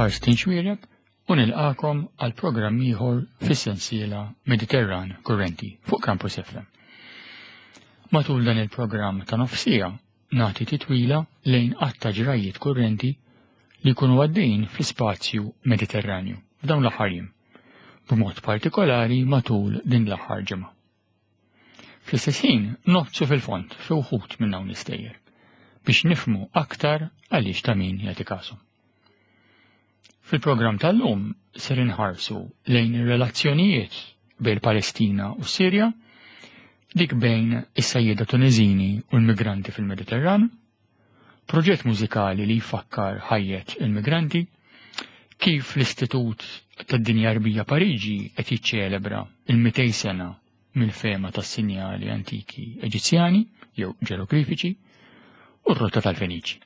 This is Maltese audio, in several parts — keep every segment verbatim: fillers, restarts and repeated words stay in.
Karl Stinchwierek u nilqakom għal programm ieħor fis-sensiela Mediterran Kurrenti fuq Campus F M. Matul dan il-programm ta' nofsija nagħti titwila lejn qatt ġrajiet kurrenti li jkunu għaddejjin fl-ispazju Mediterranju f'dawn l-aħħar jiem, b'mod partikolari matul din l-aħħar ġimgħa. Fl-istess ħin noħġu fil-fond fi wħud minn dawn l-istejjer biex nifhmu aktar għaliex ta' min jagħti kasu. Fil-programm tal-lum ser inħarsu lejn ir-relazzjonijiet bejn Palestina u Sirja, dik bejn is-sajjieda Tuniżini u l-migranti fil-Mediterran, proġett mużikali li jfakkar ħajjet il-migranti, kif l-Istitut tad-Dinja Arbija Pariġi qed jiċċelebra il-mitej sena mill-fema tas-sinjali antiki Eġizzjani jew ġeroglifiċi u r-rotta tal-Feniċi.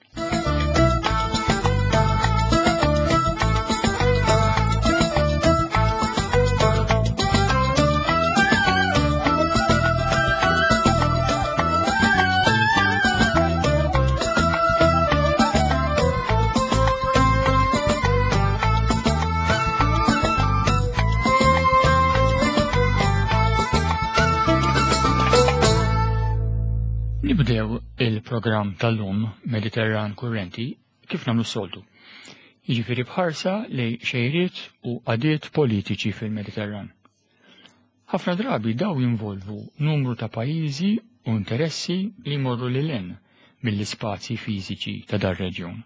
Nibdew il-programm tal-lum Mediterran Kurrenti kif nagħmlu s-soltu. Jiġifieri bħarsa lejn xejriet u għadiet politiċi fil-Mediterran. Ħafna drabi daw jinvolvu numru ta' pajjiżi u interessi li jmorru lil hinn mill-ispazji fiżiċi ta' dar-reġjun.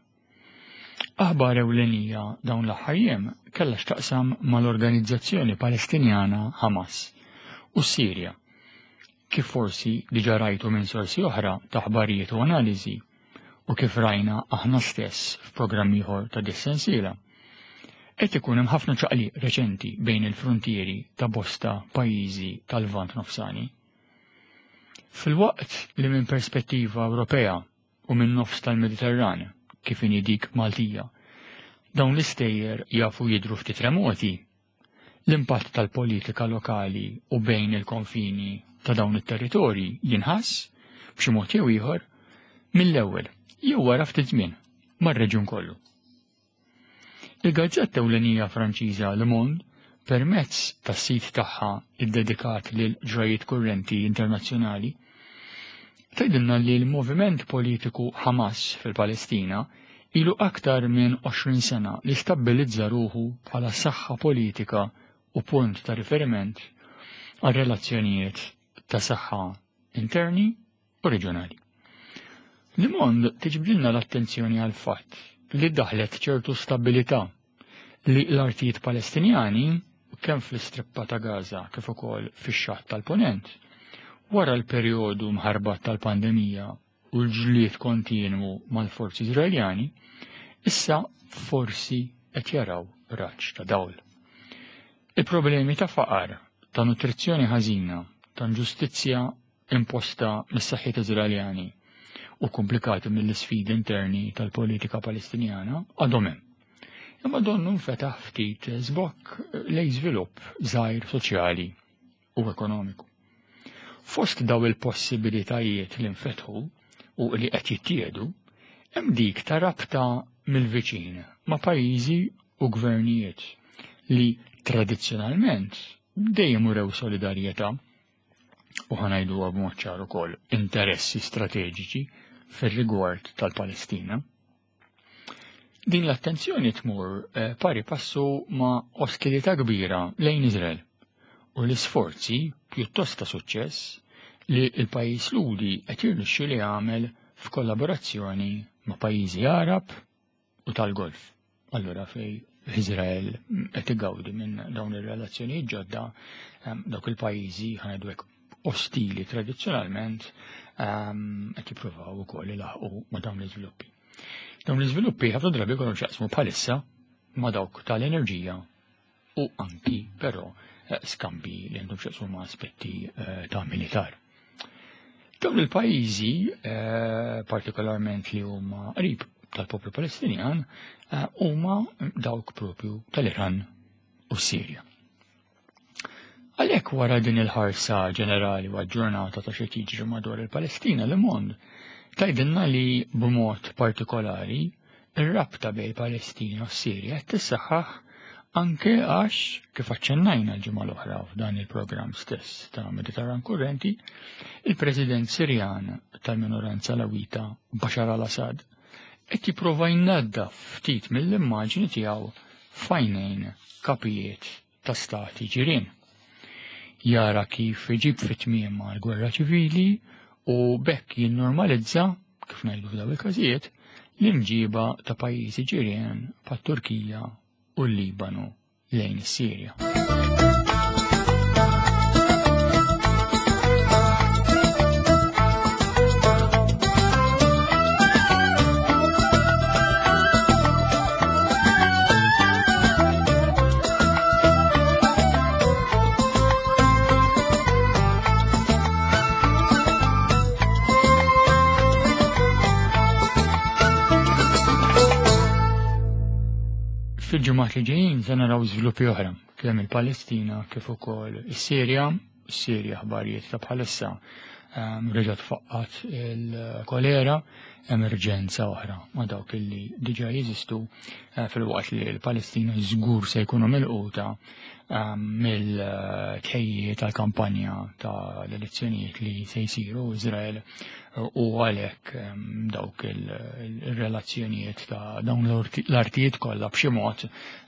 Aħbar ewlenija dawn l-aħħar jiem kellha x'taqsam mal-Organizzazzjoni Palestinjana Hamas u Sirja, kif forsi diġà rajtu minn sorsi oħra ta' ħbarijiet u analiżi u kif rajna aħna stess f'programm ieħor ta' dis-sensiela, qed ikun hemm ħafna ċaqliq reċenti bejn il-frontieri ta' bosta pajjiżi tal-Lvant Nofsani. Fil-waqt li minn perspettiva Ewropea u minn nofs tal-Mediterran kif inhi dik Maltija, dawn l-istejjer jafu jidhru ftit remoti, l-impatt tal-politika lokali u bejn il-konfini ta' dawn it-territorji jinħass b'xi mod jew ieħor mill-ewwel jew wara ftit żmien mar-reġjun kollu. Il-gazzetta ewlenija Franċiża Le Monde permezz tas-sit tagħha iddedikat lil ġrajiet kurrenti internazzjonali tgħidilna li l-moviment politiku Hamas fil-Palestina ilu aktar minn għoxrin sena li stabbilizza ruħu bħala saħħa politika u punt ta' riferiment għal relazzjonijiet ta' saħħa interni u reġjonali. Le Monde tiġbdilna l-attenzjoni għal fatt li daħlet ċertu stabilità li l-artijiet Palestinjani kemm fl-istrippa ta' Gaza kif ukoll fix-xatt tal-Ponent wara l-perjodu mħarbat tal-pandemija u l-ġlied kontinwu mal-forzi Iżraeljani issa forsi qed jaraw raġġ ta' dawl. Il-problemi ta' faqar, ta' nutrizzjoni ħażina, ta' ġustizzja imposta mis-saħħiet Iżraeljani u komplikati mill-isfidi interni tal-politika Palestinjana għadhom hemm. Imma donnu nfetaħ ftit żbokk lejn żvilupp żgħir soċjali u ekonomiku. Fost daw il-possibilitajiet li nfetħu u li qed jittiedu, hemm dik ta' rabta mill-viċin ma' pajjiżi u gvernijiet li tradizzjonalment dejjem urew solidarjetà u ħanajdu b'mod ċar ukoll interessi strateġiċi fir-rigward tal-Palestina. Din l-attenzjoni tmur eh, pari passu ma' ostilità kbira lejn Iżrael u l-isforzi pjuttost ta' suċċess li l-pajjiż ludi qed jirnexxi li jagħmel f'kollaborazzjoni ma' pajjiżi Arab u tal-Golf. Allura fej Iżrael qed igawdi minn dawn ir-relazzjonijiet ġodda dawk il-pajjiżi ħanajdu hekk ostili tradizzjonalment qed jippruvaw ukoll ilaħqu ma' dawn l-iżviluppi. Dawn l-iżviluppi ħafna drabi jkunu x'jaqsmu bħalissa ma' dawk tal-enerġija u anki però skambi li għandhom x'jaqsmu ma' aspetti ta' militar. Dawn il-pajjiżi partikolarment li huma qrib tal-poplu Palestinjan huma dawk propju tal-Iran u s-Sirja. Għalhekk wara din il-ħarsa ġenerali u ġurnata ta' xi jiġri madwar il-Palestina Le Monde tgħidilna li b'mod partikolari Ir-rabta bejn Palestina u Sirja qed tissaħħaħ anke għax kif aċċennajna l-ġimgħa l-oħra f'dan il-programm stess ta' Mediterran Kurrenti, il-President Sirjan tal-minoranza Alawita Bashar al-Assad qed jipprova jnaddaf ftit mill-immaġni tiegħu f'għajnejn kapijiet ta' stati ġirien. Jara kif iġib fit-tmiem mal-gwerra ċivili u bekk jinnormalizza, kif ngħidu f'daw il-każijiet, l-imġiba ta' pajjiżi ġirien pat-Turkija u l-Libanu lejn is-Sirja. Fil-ġimgħat li ġejjin se naraw żviluppi oħra kemm il-Palestina kif ukoll is-Sirja, is-Sirja ħbarijiet ta' bħalissa reġgħet tfaqqat il-kolera, emerġenza oħra ma' dawk illi diġà jeżistu fil-waqt li l-Palestina żgur se jkunu milquta mill-tħejjiet tal-kampanja tal-elezzjonijiet li se jsiru Iżrael u għalhekk dawk il-relazzjonijiet ta' dawn l-artijiet kollha b'xi mod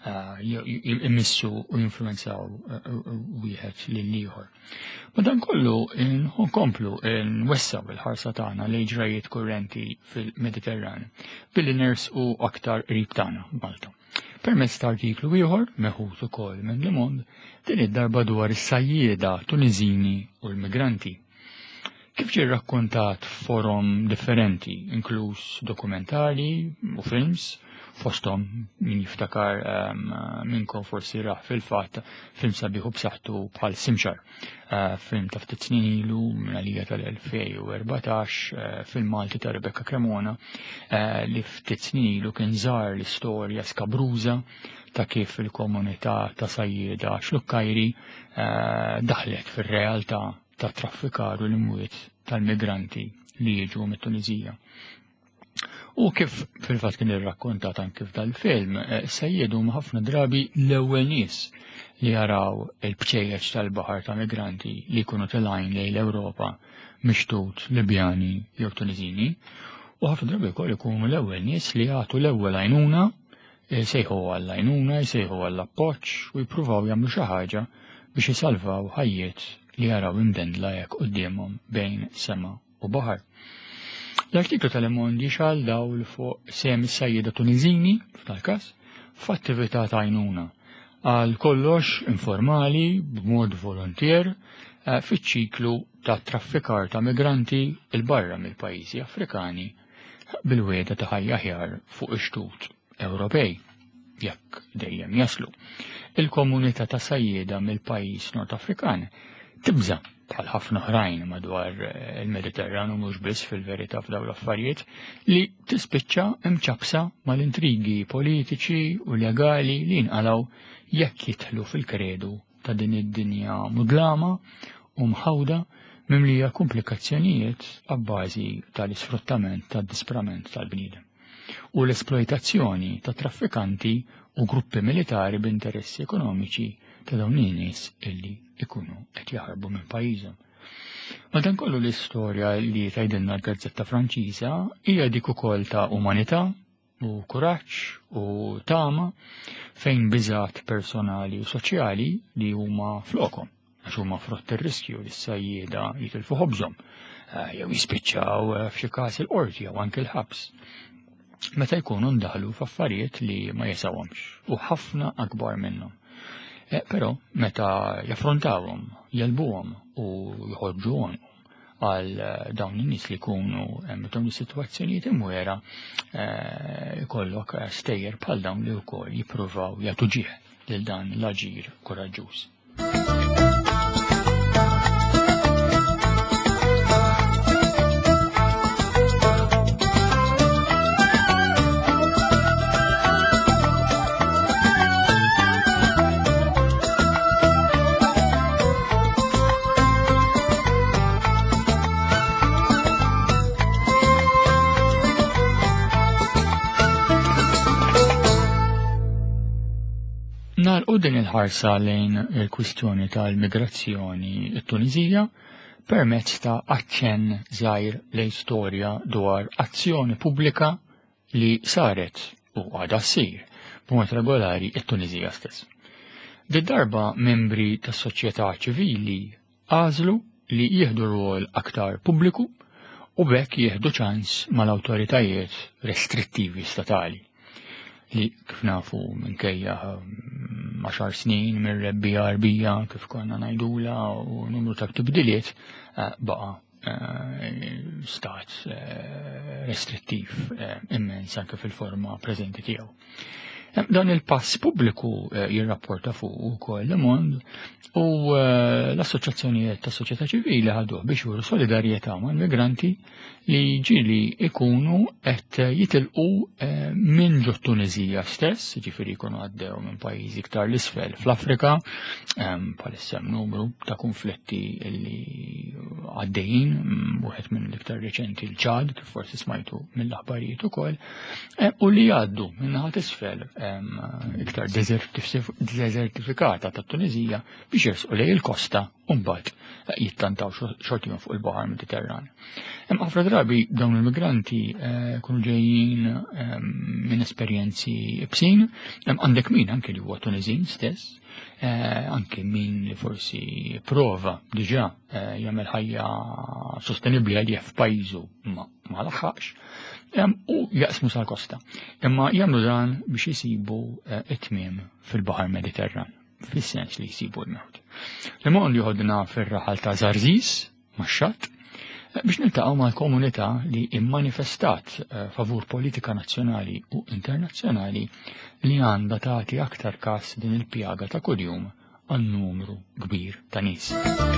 immissu u jinfluwenzaw wieħed lil ieħor. Madankollu nkomplu nwessaw il-ħarsa tagħna lejn ġrajiet kurrenti fil-Mediterran billi nersqu aktar qrib tagħna Malta. Permezz ta' artiklu ieħor meħud ukoll minn Le Monde din id-darba dwar is-sajjieda Tuniżini u l-migranti. Kif ġie rrakkontat f'forom differenti, inkluż dokumentari u films, fosthom min jiftakar minnkom forsi raħ fil-fatt film sabiħu b'saħħtu bħal Simxar, film ta' ftit snin ilu minn għalija tal-elfejn u erbatax, film Malti ta' Rebecca Cremona li ftit snin ilu kien żar l-istorja skabruża ta' kif il-komunità ta' sajjieda xlukkajri daħlet fir-realtà ta' traffikar u l-imwiet tal-migranti li jiġu mit-Tunizija. U kif fil-fatt kien irrakkontat anke f'dal-film, sajjiedu ħafna drabi l-ewwel nies li jaraw il-bċejjeġ tal-baħar ta' migranti li jkunu tilgħin lejn l-Ewropa mixtut Libjani jew Tuniżini, u ħafna drabi wkoll ikunu l-ewwel nies li jagħtu l-ewwel għajnuna, jsejħu għall-għajnuna, jsejħu għall-appoġġ u jippruvaw jagħmlu xi ħaġa biex isalvaw ħajjiet li jaraw imdendla hekk qudiemhom bejn sema u baħar. L-artiklu tal-Le Monde jixal dawl fuq sem is-sajjieda Tuniżini, f'tal-każ, f'attività ta' għajnuna għal kollox informali b'mod volontier fiċ-ċiklu ta' traffikar ta' migranti il-barra mill-pajjiżi Afrikani bil-wieda ta' ħajja aħjar fuq ix-xtut Ewropej, jekk dejjem jaslu. Il-komunità ta' sajjieda mill-pajjiż Nord Afrikan tibża bħal ħafna oħrajn madwar il-Mediterran u mhux biss fil-verità f'dawn l-affarijiet li tispiċċa imċabsa mal-intrigi politiċi u legali li jinqalgħu jekk jidħlu fil-kredu ta' din id-dinja mudlama u mħawda mimlija komplikazzjonijiet abbażi tal-isfruttament tad-disprament tal-bniedem u l-esploitazzjoni ta' traffikanti u gruppi militari b'interessi ekonomiċi ta' dawn in-nies illi ikunu qed jaħarbu minn pajjiżhom. Madankollu l-istorja li tgħidilna l-Gazzetta Franċiża hija dik ukoll ta' umanità u kuraġġ u tama fejn biżgħat personali u soċjali li huma flokhom għax huma frott ir-riskju li s-sajjieda jitilfu ħobżhom jew jispiċċaw f'xi każ il-qorti jew anke l-ħabs. Meta jkunu ndaħlu f'affarijiet li ma jesawhomx u ħafna akbar minnhom. Però meta jaffrontawhom, jelbuhom u jħoġġuhom għal dawn in-nies li jkunu hemm dawn is-sitwazzjonijiet imwera jkollok stejjer bħal dawn li wkoll jippruvaw jagħtu ġieħ lil dan l-aġir koraġġuż. din il-ħarsa lejn il-kwistjoni tal-migrazzjoni it-Tunizija permezz ta' aċċenn żgħir lejn storja dwar azzjoni pubblika li saret u għadha ssir b'mod regolari it-Tunizija stess. Di-darba membri tas-soċjetà ċivili għażlu li jieħdu rwol aktar pubbliku u bekk jieħdu ċans mal-awtoritajiet restrittivi statali li kif nafu minkejja għaxar snin mir-rebbija arbija kif konna ngħidula u numru ta' tibdiliet baqa' stat restrittiv immens anke fil-forma preżenti tiegħu. Dan il-pass pubbliku jirrapporta fuq ukoll Le Monde u l-assoċjazzjonijiet ta' soċjetà ċivili ħaduh biex juru solidarjetà mal-migranti li ġieli ikunu qed jitilqu minn ġo Tunizija stess, ġifieri jkunu għaddew minn pajjiżi iktar l-isfel fl-Afrika, bħalissa hemm numru ta' konflitti li għaddejjin, wieħed minn l-iktar reċenti l-Ċad, kif forsi smajtu mill-aħbarijiet ukoll, u li jgħaddu minn naħa isfel iktar desertifikata ta' Tunizija biex jersqu lejn il-kosta u mbagħad jittantaw xortihom fuq il-Baħar Mediterran. Hemm ħafna drabi dawn il-migranti kunu ġejjin minn esperjenzi bsin, hemm għandek min anke li huwa Tunizin stess, anke min li forsi prova diġà jagħmel ħajja sostenibbli għalih f'pajjiżu ma laħħaqx, u jaqsmu sal-kosta. Imma jagħmlu dan biex jisibu it-tmiem fil-Baħar Mediterran, fis-sens li jsibu l-mewt. Le Monde jħodna fir-raħal ta' Żarżiż max-Xatt biex niltaqgħu mal-komunità li immanifestat favur politika nazzjonali u internazzjonali li għandha tagħti aktar każ din il-pjaga ta' kuljum għal numru kbir ta' nies.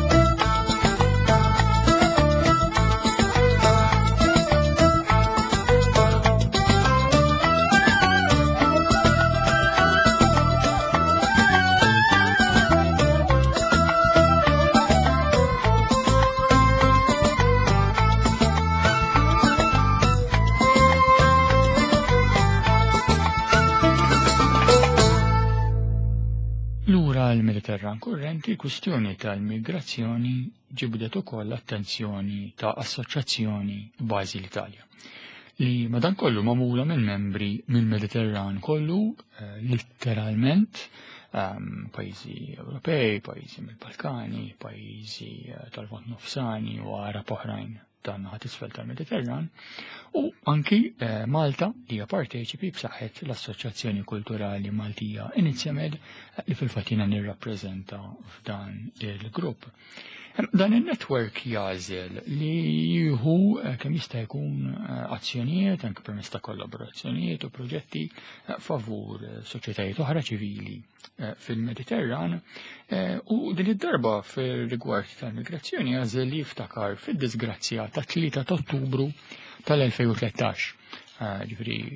L-Mediterran kurrenti, kwistjoni tal-migrazzjoni ġibdet ukoll l-attenzjoni ta' assoċjazzjoni bażi l-Italja li madankollu magħmula minn membri mill-Mediterran kollu letteralment pajjiżi Ewropej, pajjiżi mill-Balkani, pajjiżi tal-Vant Nofsani u Arab oħrajn tan-naħa t'isfel tal-Mediterran u anki Malta li hija parteċipi b'saħħet l-Assoċjazzjoni Kulturali Maltija Inizjamed li fil-fatt jiena nirrappreżenta f'dan il-grupp. Dan il-network jażel li jieħu kemm jista' jkun azzjonijiet anke permezz ta' kollaborazzjonijiet u proġetti favur soċjetajiet oħra ċivili fil-Mediterran u din id-darba fir-rigward tal-migrazzjoni jażel li jiftakar fid-disgrazzja ta' tlieta ta' Ottubru tal-elfejn u tlettax. Ġifri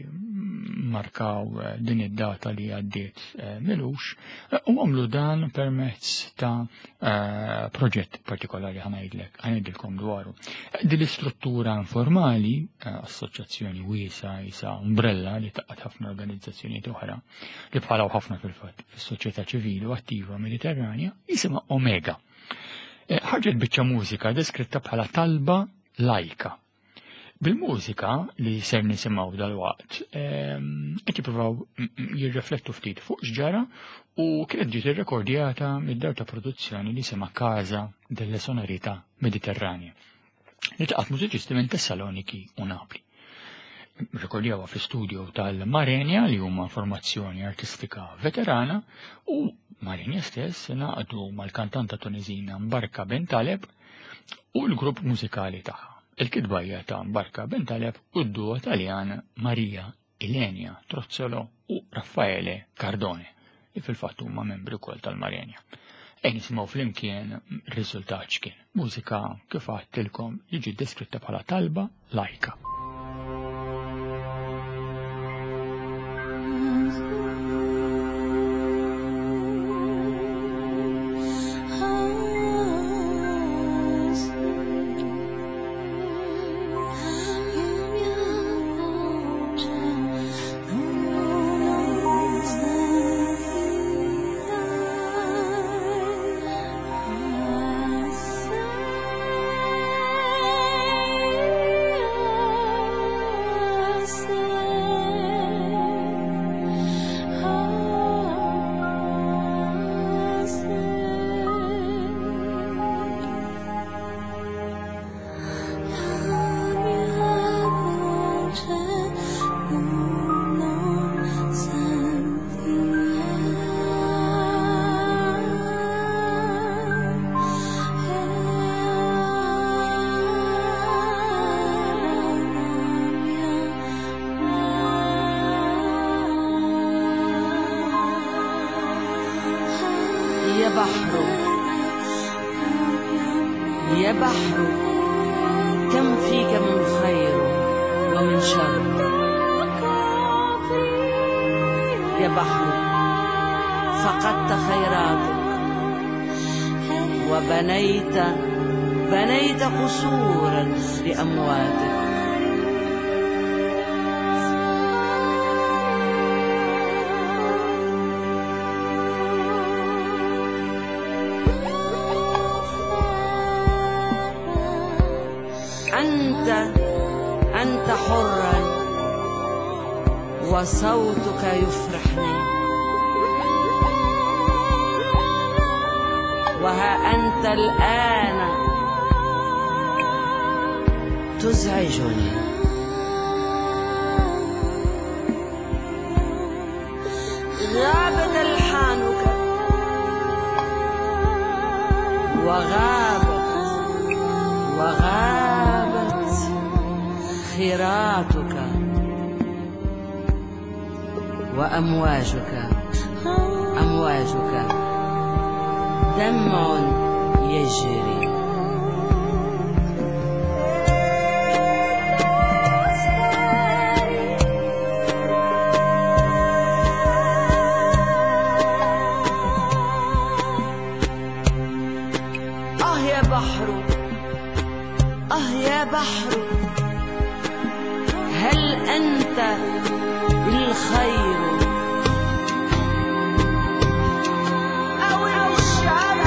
markaw din id-data li għaddiet milux u għamlu dan permezz ta' proġett partikolari ħanajdlek, ħanajdilkom dwaru. Din l-istruttura informali, assoċjazzjoni wiesa, jisa umbrella li taqqat ħafna organizzazzjoni oħra li bħalaw ħafna fil-fatt fis-soċjetà ċivili u attiva mediterranja, jisima Omega. Ħarġet biċċa mużika deskritta bħala talba lajka. Bil-mużika li ser nisimgħu dal-waqt, qed jippruvaw jirriflettu ftit fuq x'ġara u kienet ġiet irrekordjata mid-dar ta' produzzjoni li sema Casa delle Sonorità Mediterranee li taqgħet mużiċisti minn Tessaloniki u Napli. Rekordjawha fl-istudju tal-Marenja li huma formazzjoni artistika veterana u Marenja stess naqdu mal-kantanta Tunizina Mbarka Bentaleb u l-grupp mużikali tagħha. Il-kitbajja ta' Mbarka Bentaleb u d-duo Taljan Maria Ilenia Trozzolo u Raffaele Cardone li fil-fatt huma membri wkoll tal-Marenja. Ejn nisimgħu flimkien r-riżultat x'kien. Mużika kif għadtilkom jiġi deskritta bħala talba lajka. بحر يا بحر كم فيك من خير ومن شر يا بحر فقدت خيراتك وبنيت بنيت قصورا لأمواتك أنت أنت حرا وصوتك يفرحني وها أنت الآن تزعجني غابت ألحانك وغابت وغابت خيراتك وأمواجك أمواجك دمع يجري آه يا بحر آه يا بحر هل أنت الخير أو الشر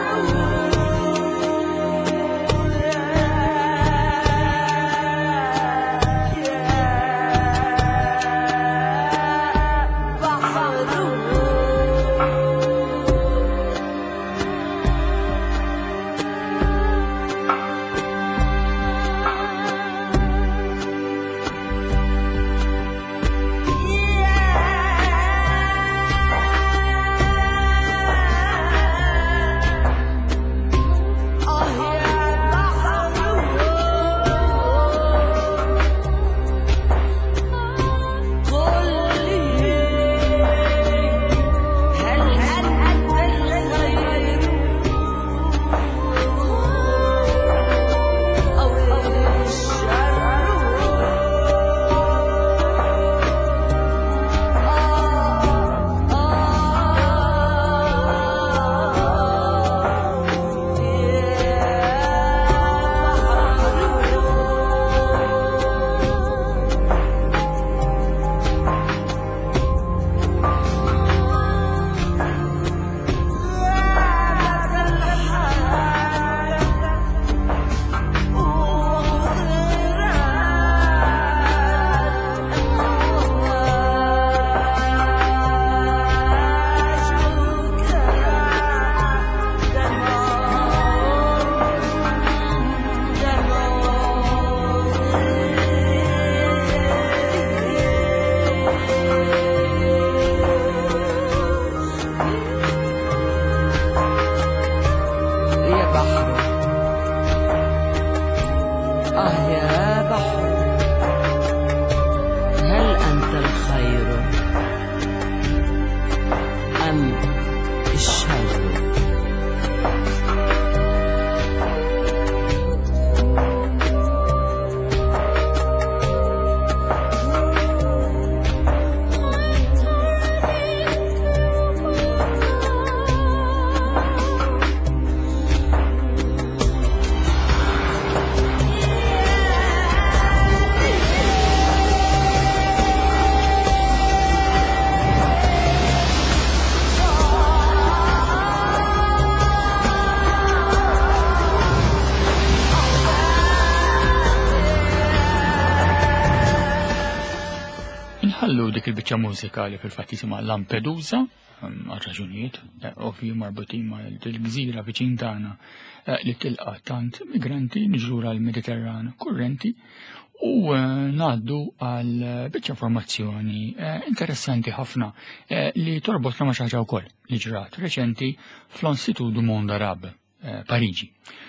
Inħallu dik il-biċċa mużikali fil-fatt jisimha Lampedusa, għal raġunijiet ovvji marbutin ma' l-gżira viċin tagħna li tilqa' tant migranti niġrura l-Mediterran kurrenti u ngħaddu għal biċċa informazzjoni interessanti ħafna li torbotna ma' xi ħaġa wkoll li ġrat reċenti fl-Institut du Monde Arabe Pariġi.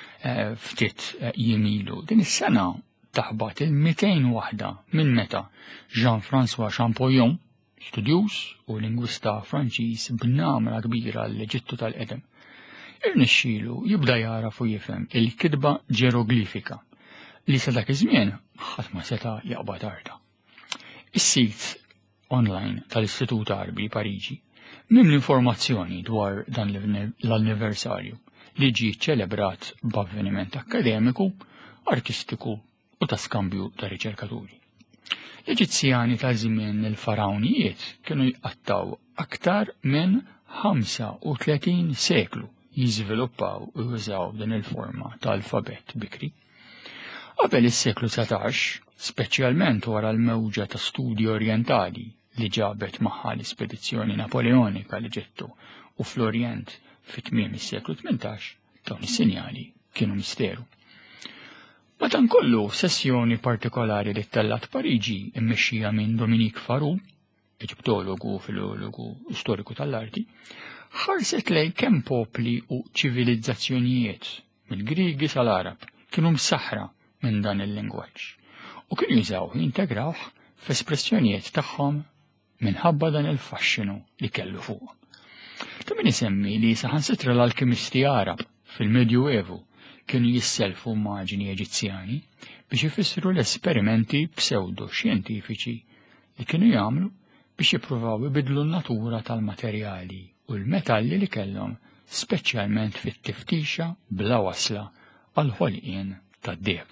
Ftit jimilu din is-sena taħbat il-mitejn waħda minn meta Jean-François Champollion, studjuż u lingwista Franċiż b'namra kbira l-Eġittu tal-qedem, irnexxielu jibda jaraf u jifhem il-kitba ġeroglifika li sa dak iż-żmien ħadd ma seta' jaqbad arta. Is-sit online tal-Istitut Arbi Pariġi minn l-informazzjoni dwar dan l-anniversarju li ġie ċelebrat b'avveniment akademiku, artistiku u ta' skambju ta' riċerkaturi. L-Eġizzjani ta' żmien il-farawnijiet kienu jqattaw aktar minn ħamsa u tletin seklu jiżviluppaw u jużaw din il-forma ta' alfabet bikri. Qabel is-seklu setax, speċjalment wara l-mewġa ta' studji orjentali li ġabet magħha l-ispedizzjoni Napoleonika l-Eġittu u fl-Orjent fit-tmiem is-seklu tmintax, dawn is-sinjali kienu misteru. Madankollu sessjoni partikolari li tellat Pariġi immexxija minn Dominique Farou, Eġiptologu, filologu u storiku tal-arti, ħarset lejn kemm popli u ċivilizzazzjonijiet mill-Griegi sal-Arab kienu msaħħra minn dan il-lingwaġġ u kienu jużaw jintegrawh f'espressjonijiet tagħhom minħabba dan il-faxxinu li kellu fuq. Ta' min isemmi li saħansitra l-alkimisti Arab fil-Medju Evu kienu jisselfu immaġini Eġizzjani biex ifissru l-esperimenti pseudo-xjentifiċi li kienu jagħmlu biex jippruvaw ibidlu n-natura tal-materjali u l-metalli li kellhom speċjalment fit-tiftixa bla wasla għal ħolqien tad-deheb.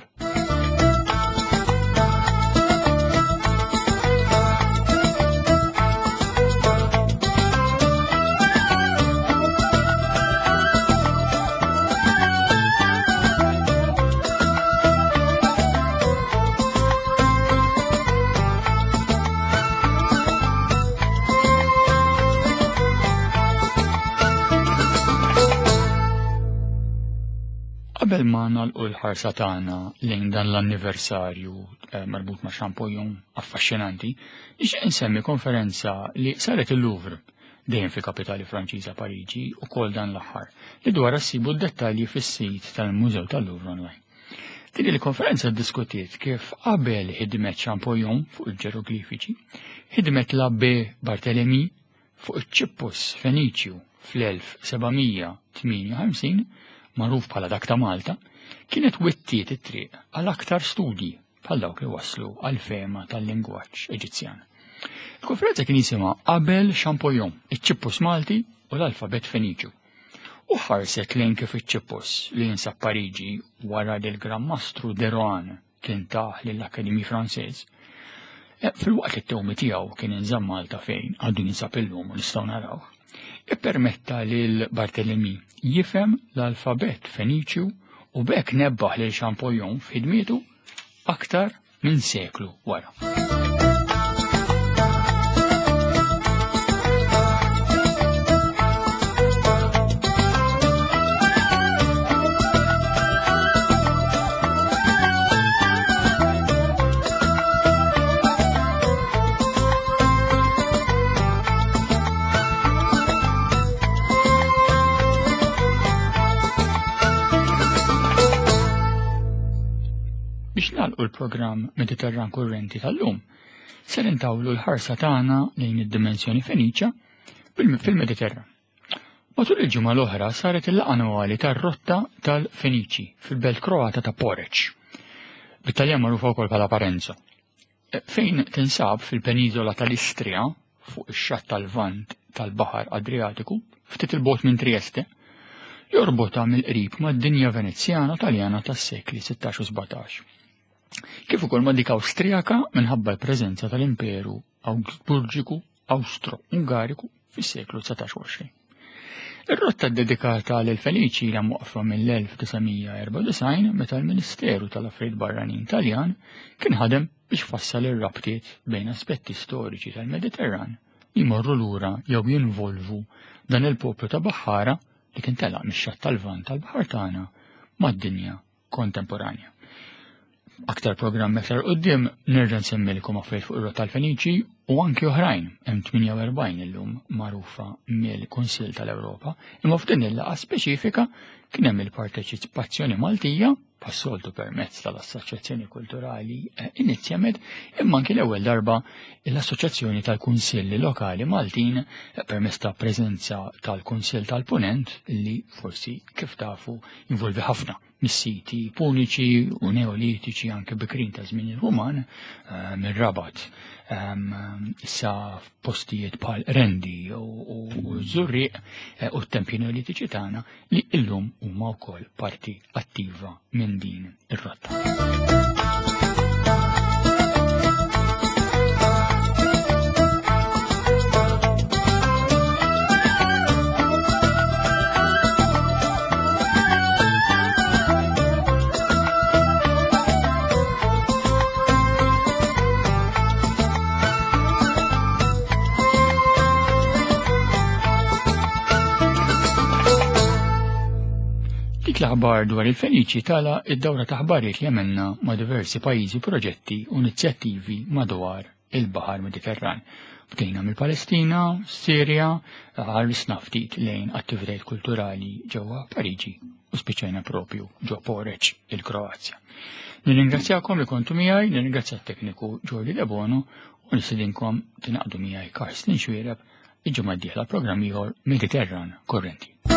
Qabel ma nagħlqu l-ħarsa tagħna lejn dan l-anniversarju marbut ma' Champollion affaxxinanti, nixtieq insemmi konferenza li saret il-Louvre dejjem fil-kapitali Franċiża Pariġi ukoll dan l-aħħar li dwar issibu d-dettalji fis-sit tal-Mużew tal-Louvre online. Din il-konferenza ddiskutiet kif qabel ħidmet Champollion fuq il-ġeroglifiċi, ħidmet l-Abbé Barthélemy fuq iċ-ċippus Feniċju fl-elf sebgħimija tminja u ħamsin magħruf bħala dak ta' Malta, kienet wittiet it-triq għal aktar studji bħal dawk li waslu għal fehma tal-lingwaġġ Eġizzjan. Il-konferenza kien jisimha Qabel Champollion, iċ-ċippus Malti u l-alfabet Feniċju. U ħarset lejn kif iċ-ċippus li jinsab Pariġi wara li l-Gran Mastru de Rohan kien taħ lill-Akademji Franċiż. Fil-waqt li t-tewmi tiegħu kien inżamm Malta fejn għadu jinsab illum u nistgħu narawh. Ippermetta lil Barthélemy jifhem l-alfabet Feniċju u bekk nebbaħ lil Champollion f'ħidmietu aktar minn seklu wara. Biex nagħlqu l-programm Mediterran Kurrenti tal-lum, ser intawlu l-ħarsa tagħna lejn id-dimensjoni Feniċja fil-Mediterran. Matul il-ġimgħa l-oħra saret il-laqgħa annwali tar-rotta tal-Feniċi fil-belt Kroata ta' Poreč, bit-Taljan magħrufa wkoll bħala Parenzo, fejn tinsab fil-peniżola tal-Istrija fuq ix-xatt tal-Vant tal-Baħar Adriatiku ftit il-bogħod minn Trieste, jorbota mill-qrib mad-dinja Venezzjana Taljana tas-sekli sittax u sebgħatax. Kif ukoll ma' dik Awstrijaka minħabba l-preżenza tal-Imperu Awsburġiku Awstro-Ungariku fis-seklu tsatax u għoxrin. Ir-rotta dedikata lil Feniċi hija mwaqfa mill-elf tisgħemija erba' u design meta l-Ministeru tal-Affarijiet Barranin Taljan kien ħadem biex fassal ir-rabtiet bejn aspetti storiċi tal-Mediterran li jmorru lura jew jinvolvu dan il-poplu ta' baħħara li kien telaq mix-xatt tal-Vant tal-Baħar tagħna mad-dinja kontemporanja. Aktar programm aktar qudiem nerġa' nsemmilkom affarijiet fuq ir-rotta tal-Feniċi u anke oħrajn hemm tminja u erbgħin illum magħrufa mill-Kunsill tal-Ewropa, imma f'din il-laqgħa speċifika kien hemm il-parteċipazzjoni Maltija passoltu permezz tal-Assoċjazzjoni Kulturali Inizjament, imma anke l-ewwel darba l-Assoċjazzjoni tal-Kunsilli Lokali Maltin permezz ta' preżenza tal-Kunsill tal-Punent li forsi kif tafu involvi ħafna mis-siti puniċi u neolitiċi anke bikrin ta' żmien il-Ruman mir-Rabat issa postijiet bħal Rendi u Żurriq u t-tempji neolitiċi tagħna li llum huma wkoll parti attiva minn din ir-rotta. Dik l-aħbar dwar il-Feniċi tala id-dawra ta' ħbarijiet li għamilna ma' diversi pajjiżi proġetti u inizjattivi madwar il-Baħar Mediterran. Bdejna mill-Palestina, Sirja, ħarrisna ftit lejn attivitajiet kulturali ġewwa Pariġi u spiċċajna propju ġo Poreč, il-Kroazja. Nirringrazzjakom li kontu miegħi, nirringrazzja t-tekniku Ġordi Debono u nisidinkom tinaqdu miegħi Karsten Xwiereb il-ġimgħa d-dieħla programm ieħor Mediterran Korrenti.